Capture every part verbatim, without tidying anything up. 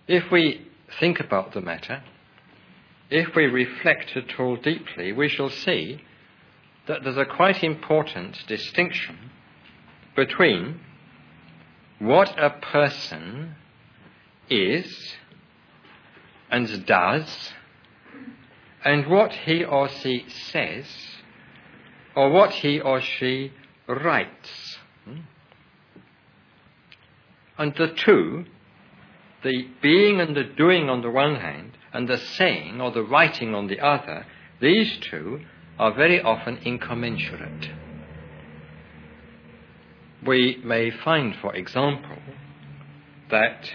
if we think about the matter, if we reflect at all deeply, we shall see that there's a quite important distinction between what a person is and does and what he or she says or what he or she writes. And the two, the being and the doing on the one hand and the saying or the writing on the other, these two are very often incommensurate. We may find, for example, that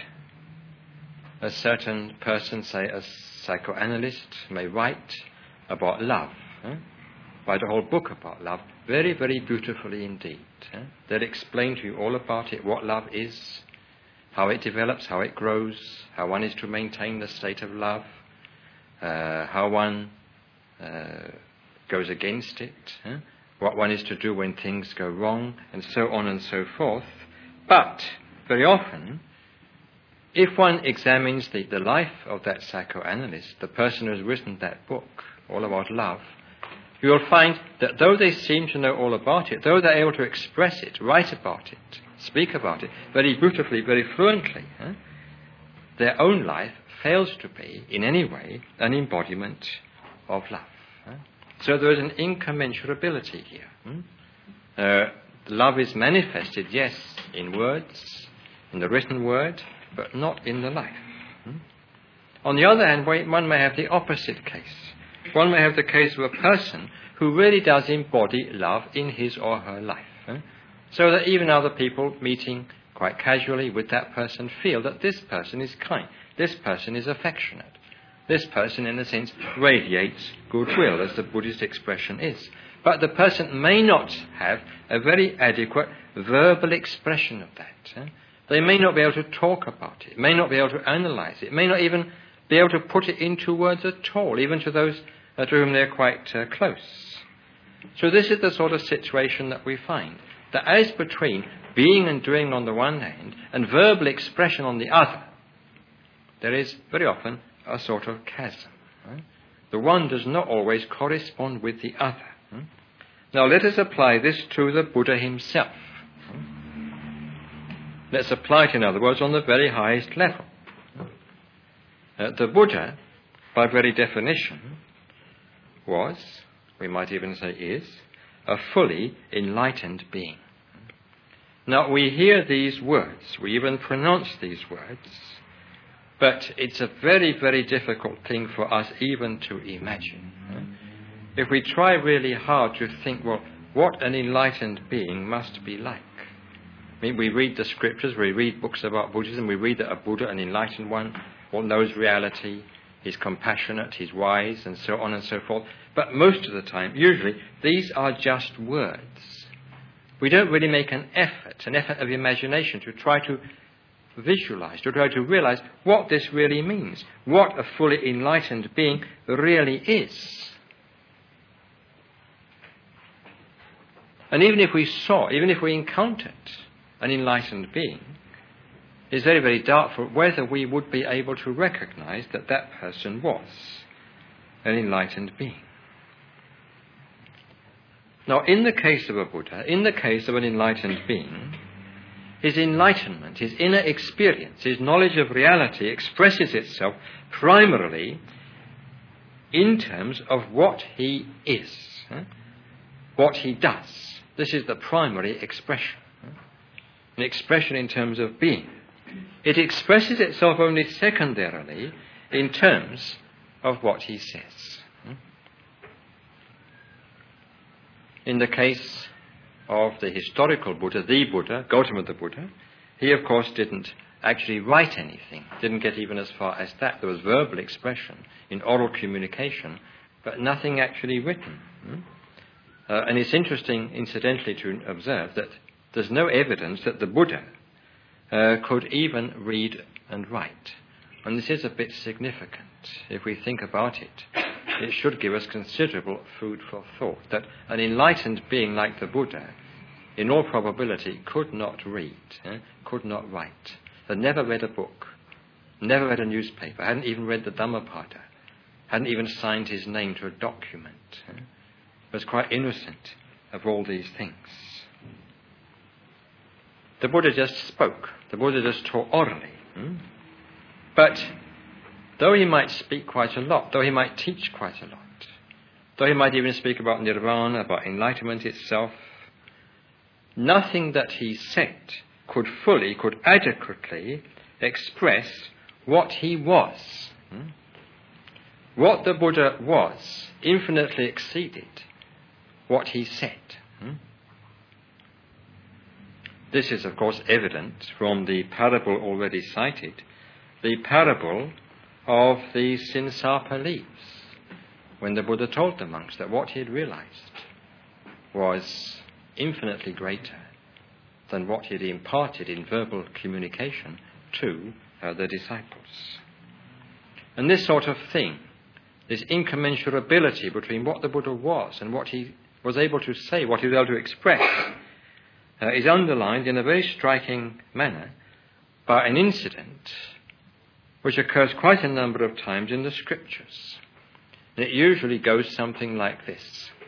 a certain person, say a psychoanalyst, may write about love, eh? write a whole book about love, very, very beautifully indeed. Eh? They'll explain to you all about it, what love is, how it develops, how it grows, how one is to maintain the state of love, uh, how one uh, goes against it, eh? what one is to do when things go wrong, and so on and so forth. But very often, if one examines the, the life of that psychoanalyst, the person who has written that book, all about love, you will find that though they seem to know all about it, though they're able to express it, write about it, speak about it very beautifully, very fluently, eh, their own life fails to be, in any way, an embodiment of love. Eh? So there is an incommensurability here. Hmm? Uh, love is manifested, yes, in words, in the written word, but not in the life. Hmm? On the other hand, one may have the opposite case. One may have the case of a person who really does embody love in his or her life. Eh? So that even other people meeting quite casually with that person feel that this person is kind, this person is affectionate. This person, in a sense, radiates goodwill, as the Buddhist expression is. But the person may not have a very adequate verbal expression of that. Eh? They may not be able to talk about it, may not be able to analyze it, may not even be able to put it into words at all, even to those uh, to whom they're quite uh, close. So this is the sort of situation that we find, that as between being and doing on the one hand and verbal expression on the other, there is very often a sort of chasm. Right? The one does not always correspond with the other. Right? Now let us apply this to the Buddha himself. Right? Let's apply it, in other words, on the very highest level. Uh, the Buddha, by very definition, was, we might even say is, a fully enlightened being. Now we hear these words, we even pronounce these words, but it's a very, very difficult thing for us even to imagine. If we try really hard to think, well, what an enlightened being must be like. I mean, we read the scriptures, we read books about Buddhism, we read that a Buddha, an enlightened one, well, knows reality, he's compassionate, he's wise, and so on and so forth. But most of the time, usually, these are just words. We don't really make an effort, an effort of imagination to try to visualize, to try to realize what this really means, what a fully enlightened being really is. And even if we saw, even if we encountered an enlightened being, it's very, very doubtful whether we would be able to recognize that that person was an enlightened being. Now, in the case of a Buddha, in the case of an enlightened being, his enlightenment, his inner experience, his knowledge of reality expresses itself primarily in terms of what he is, eh? what he does. This is the primary expression, eh? an expression in terms of being. It expresses itself only secondarily in terms of what he says. Eh? In the case of the historical Buddha, the Buddha, Gautama the Buddha, he of course didn't actually write anything, didn't get even as far as that. There was verbal expression in oral communication, but nothing actually written. Uh, and it's interesting, incidentally, to observe that there's no evidence that the Buddha uh, could even read and write. And this is a bit significant. If we think about it, it should give us considerable food for thought, that an enlightened being like the Buddha, in all probability, could not read, eh, could not write, had never read a book, never read a newspaper, hadn't even read the Dhammapada, hadn't even signed his name to a document, eh? was quite innocent of all these things. The Buddha just spoke. The Buddha just taught orally. Hmm? But though he might speak quite a lot, though he might teach quite a lot, though he might even speak about nirvana, about enlightenment itself, nothing that he said could fully, could adequately express what he was. Hmm? What the Buddha was infinitely exceeded what he said. Hmm? This is, of course, evident from the parable already cited, the parable of the Sinsapa leaves, when the Buddha told the monks that what he had realized was infinitely greater than what he had imparted in verbal communication to uh, the disciples. And this sort of thing, this incommensurability between what the Buddha was and what he was able to say, what he was able to express, uh, is underlined in a very striking manner by an incident which occurs quite a number of times in the scriptures. And it usually goes something like this.